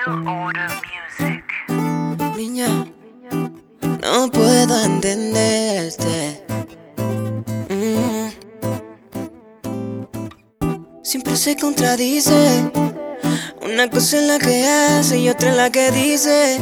New Order Music. Niña, no puedo entenderte. Siempre se contradice. Una cosa es la que hace y otra es la que dice.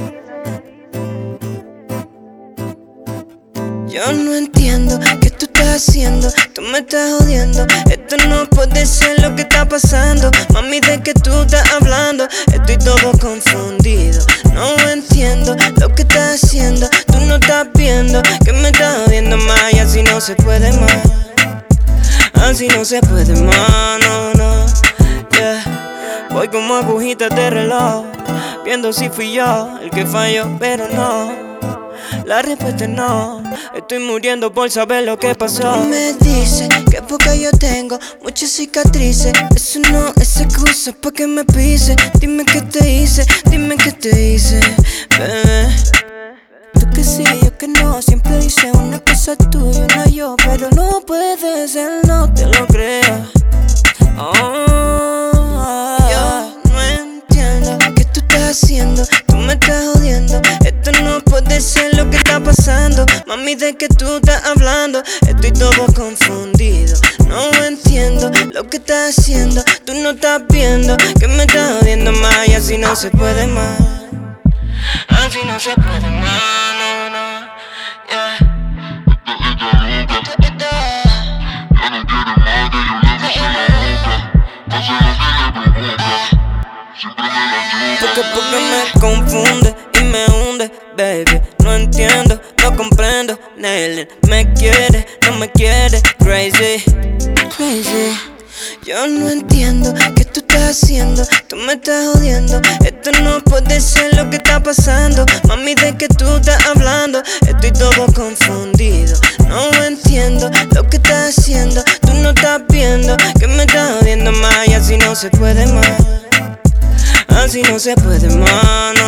Yo no entiendo qué tú estás haciendo. Tú me estás jodiendo. Esto no puede ser lo que está pasando. Mami, ¿de qué tú estás hablando? Estoy todo confundido. No entiendo lo que estás haciendo. Tú no estás viendo que me estás jodiendo más. Y así no se puede más. Así no se puede más, no, no. Yeah. Voy como agujitas de reloj, viendo si fui yo el que falló, pero no. La respuesta es no. Estoy muriendo por saber lo que pasó. Me dice que poca yo tengo, muchas cicatrices. Eso no es excusa pa' que me pise. Dime qué te hice, dime qué te hice, bebé. Tú que sí, yo que no. Siempre dice una cosa tú y una yo, pero no puede ser, no te lo creo. Yo no entiendo qué tú estás haciendo. Tú me estás jodiendo. Esto no puede ser lo que está pasando. Mami, ¿de qué tú estás hablando? Estoy todo confundido. No entiendo lo que estás haciendo. Tú no estás viendo que me estás jodiendo más. Y así no se puede más. Así no se puede más, no, no, yeah. Porque me confunde y me hunde, baby. No entiendo, no comprendo, Nelly. Me quiere, no me quiere, crazy, crazy. Yo no entiendo qué tú estás haciendo. Tú me estás jodiendo. Esto no puede ser lo que está pasando. Mami, ¿de qué tú estás hablando? Estoy todo confundido. No entiendo lo que estás haciendo. Tú no estás viendo que me estás jodiendo más. Y así no se puede más. Así no se puede más.